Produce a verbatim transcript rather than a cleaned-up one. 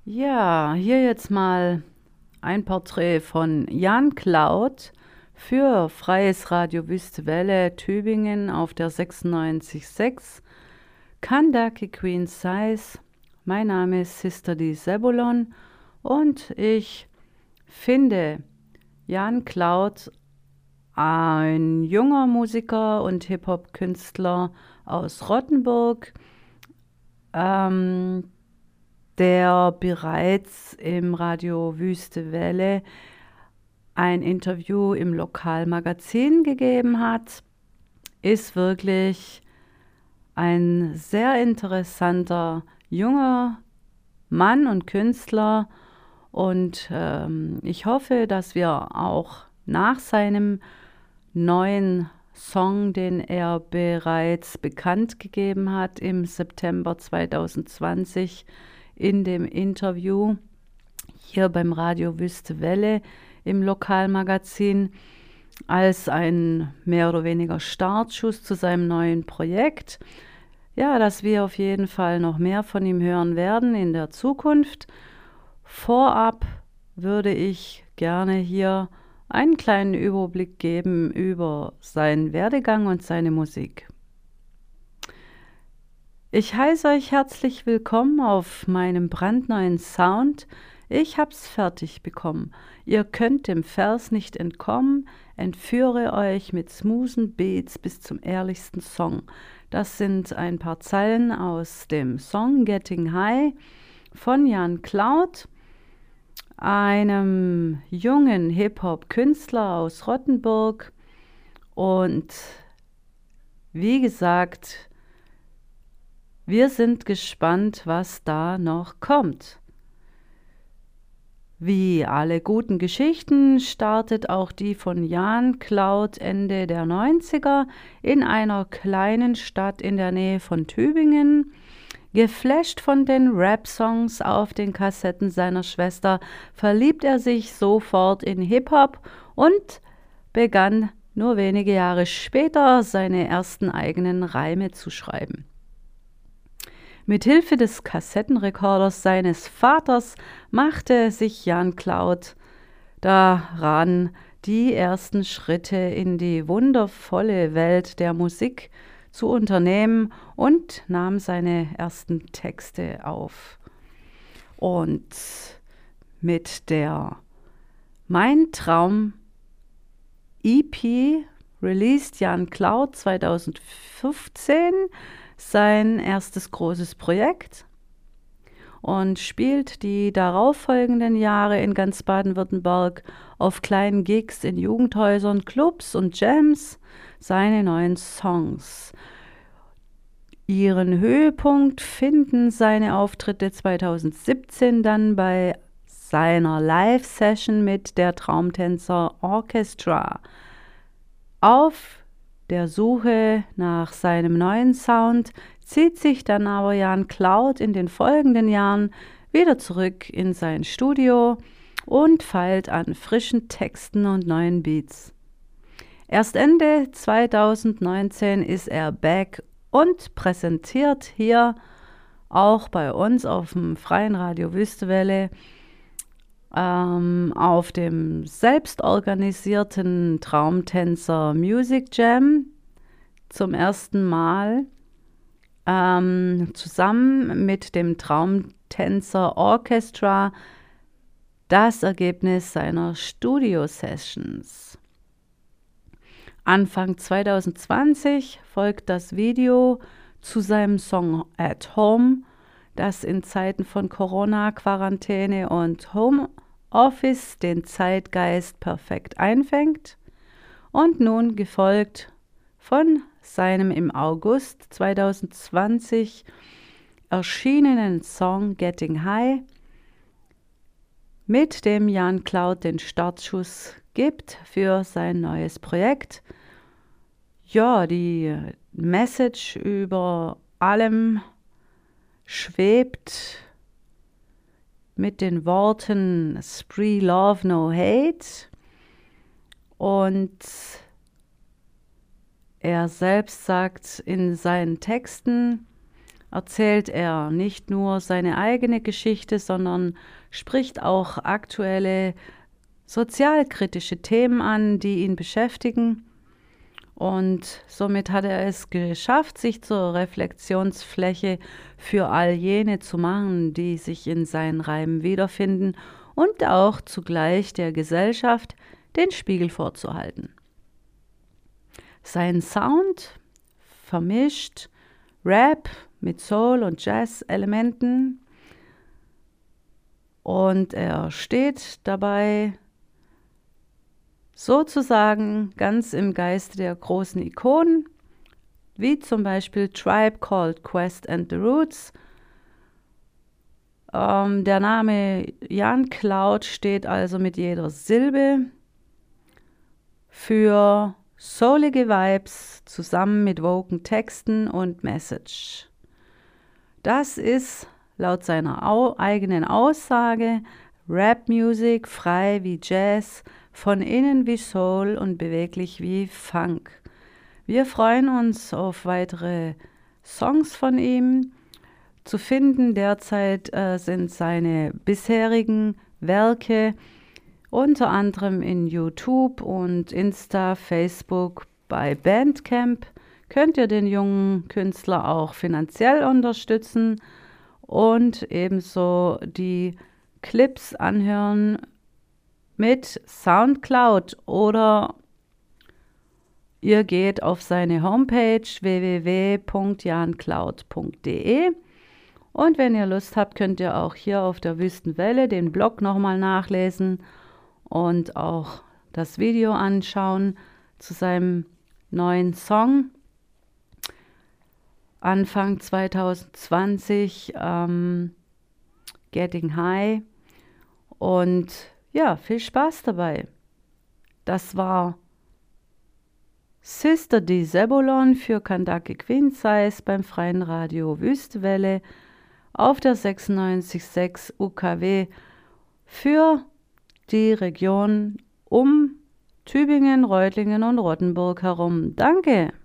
Ja, hier jetzt mal ein Porträt von Jan Klaut für Freies Radio Wüste Welle Tübingen auf der sechsundneunzig Komma sechs Kandaki Queen Size. Mein Name ist Sister Di Sebulon und ich finde Jan Klaut ein junger Musiker und Hip-Hop-Künstler aus Rottenburg, ähm, der bereits im Radio Wüste Welle ein Interview im Lokalmagazin gegeben hat, ist wirklich ein sehr interessanter junger Mann und Künstler und ähm, ich hoffe, dass wir auch nach seinem neuen Song, den er bereits bekannt gegeben hat im September zweitausendzwanzig, in dem Interview hier beim Radio Wüste Welle im Lokalmagazin als ein mehr oder weniger Startschuss zu seinem neuen Projekt. Ja, dass wir auf jeden Fall noch mehr von ihm hören werden in der Zukunft. Vorab würde ich gerne hier einen kleinen Überblick geben über seinen Werdegang und seine Musik. Ich heiße euch herzlich willkommen auf meinem brandneuen Sound. Ich hab's fertig bekommen. Ihr könnt dem Vers nicht entkommen, entführe euch mit smoothen Beats bis zum ehrlichsten Song. Das sind ein paar Zeilen aus dem Song Getting High von Jan Klaut, einem jungen Hip-Hop-Künstler aus Rottenburg. Und wie gesagt, wir sind gespannt, was da noch kommt. Wie alle guten Geschichten startet auch die von Jan Klaut Ende der neunziger in einer kleinen Stadt in der Nähe von Tübingen. Geflasht von den Rap-Songs auf den Kassetten seiner Schwester, verliebt er sich sofort in Hip-Hop und begann nur wenige Jahre später seine ersten eigenen Reime zu schreiben. Mithilfe des Kassettenrekorders seines Vaters machte sich Jan Klaut daran, die ersten Schritte in die wundervolle Welt der Musik zu unternehmen und nahm seine ersten Texte auf. Und mit der Mein Traum E P released Jan Klaut zweitausendfünfzehn sein erstes großes Projekt und spielt die darauffolgenden Jahre in ganz Baden-Württemberg auf kleinen Gigs in Jugendhäusern, Clubs und Jams seine neuen Songs. Ihren Höhepunkt finden seine Auftritte zweitausendsiebzehn dann bei seiner Live-Session mit der Traumtänzer Orchestra. Auf der Suche nach seinem neuen Sound zieht sich dann aber Jan Klaut in den folgenden Jahren wieder zurück in sein Studio und feilt an frischen Texten und neuen Beats. Erst Ende zweitausendneunzehn ist er back und präsentiert hier auch bei uns auf dem Freien Radio Wüstewelle ähm, auf dem selbstorganisierten Traumtänzer Music Jam zum ersten Mal ähm, zusammen mit dem Traumtänzer Orchestra das Ergebnis seiner Studio-Sessions. Anfang zweitausendzwanzig folgt das Video zu seinem Song At Home, das in Zeiten von Corona, Quarantäne und Homeoffice den Zeitgeist perfekt einfängt. Und nun gefolgt von seinem im August zweitausendzwanzig erschienenen Song Getting High, mit dem Jan Klaut den Startschuss gibt für sein neues Projekt. Ja, die Message über allem schwebt mit den Worten Spree Love No Hate, und er selbst sagt in seinen Texten, erzählt er nicht nur seine eigene Geschichte, sondern spricht auch aktuelle sozialkritische Themen an, die ihn beschäftigen. Und somit hat er es geschafft, sich zur Reflexionsfläche für all jene zu machen, die sich in seinen Reimen wiederfinden und auch zugleich der Gesellschaft den Spiegel vorzuhalten. Sein Sound vermischt Rap mit Soul- und Jazz-Elementen und er steht dabei sozusagen ganz im Geiste der großen Ikonen, wie zum Beispiel Tribe Called Quest and the Roots. Ähm, der Name Jan Cloud steht also mit jeder Silbe für soulige Vibes zusammen mit woken Texten und Message. Das ist laut seiner au- eigenen Aussage Rap-Music, frei wie Jazz, von innen wie Soul und beweglich wie Funk. Wir freuen uns auf weitere Songs von ihm. Zu finden derzeit äh, sind seine bisherigen Werke unter anderem in YouTube und Insta, Facebook, bei Bandcamp. Könnt ihr den jungen Künstler auch finanziell unterstützen und ebenso die Clips anhören mit Soundcloud oder ihr geht auf seine Homepage w w w punkt jan cloud punkt d e und wenn ihr Lust habt, könnt ihr auch hier auf der Wüstenwelle den Blog nochmal nachlesen und auch das Video anschauen zu seinem neuen Song Anfang zwanzig zwanzig, ähm, Getting High. Und ja, viel Spaß dabei. Das war Sister D. Zebulon für Kentucky Queen Size beim Freien Radio Wüstewelle auf der sechsundneunzig Komma sechs U K W für die Region um Tübingen, Reutlingen und Rottenburg herum. Danke!